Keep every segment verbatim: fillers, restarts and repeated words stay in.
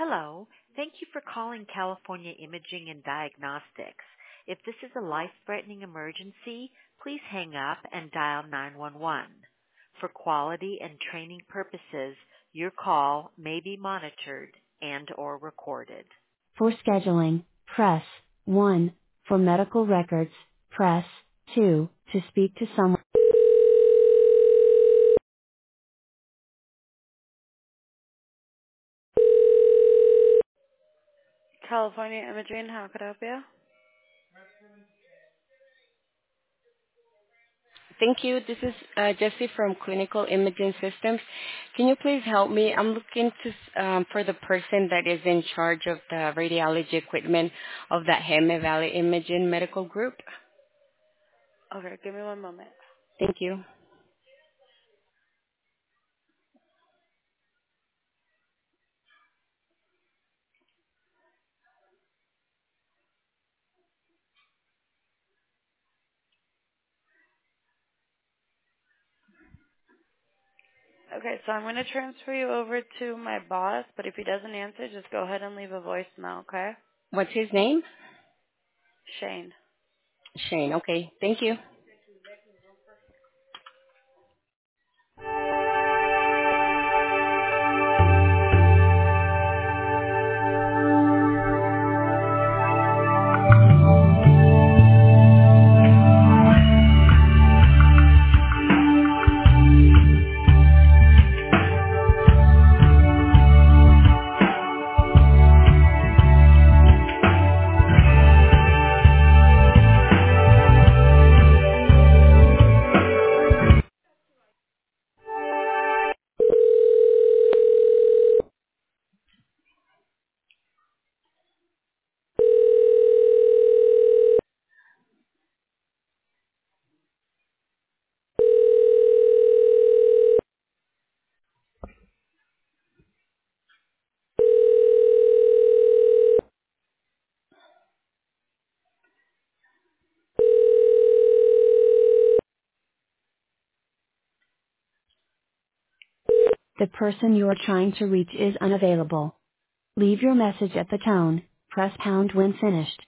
Hello. Thank you for calling California Imaging and Diagnostics. If this is a life-threatening emergency, please hang up and dial nine one one. For quality and training purposes, your call may be monitored and or recorded. For scheduling, press one. For medical records, press two. To speak to someone. California Imaging, how could I help you? Thank you. This is uh, Jessie from Clinical Imaging Systems. Can you please help me? I'm looking to um, for the person that is in charge of the radiology equipment of the Heme Valley Imaging Medical Group. Okay, give me one moment. Thank you. Okay, so I'm going to transfer you over to my boss, but if he doesn't answer, just go ahead and leave a voicemail, okay? What's his name? Shane. Shane. Okay. Thank you. The person you are trying to reach is unavailable. Leave your message at the tone. Press pound when finished.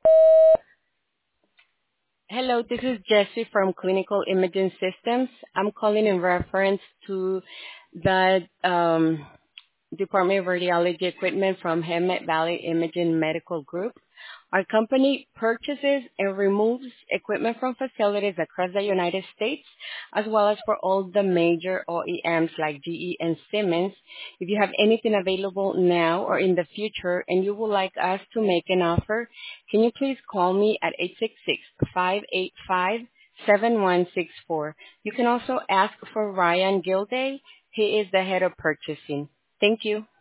Hello, this is Jessie from Clinical Imaging Systems. I'm calling in reference to the um, Department of Radiology equipment from Hemet Valley Imaging Medical Group. Our company purchases and removes equipment from facilities across the United States, as well as for all the major O E Ms like G E and Siemens. If you have anything available now or in the future and you would like us to make an offer, can you please call me at eight six six, five eight five, seven one six four. You can also ask for Ryan Gilday. He is the head of purchasing. Thank you.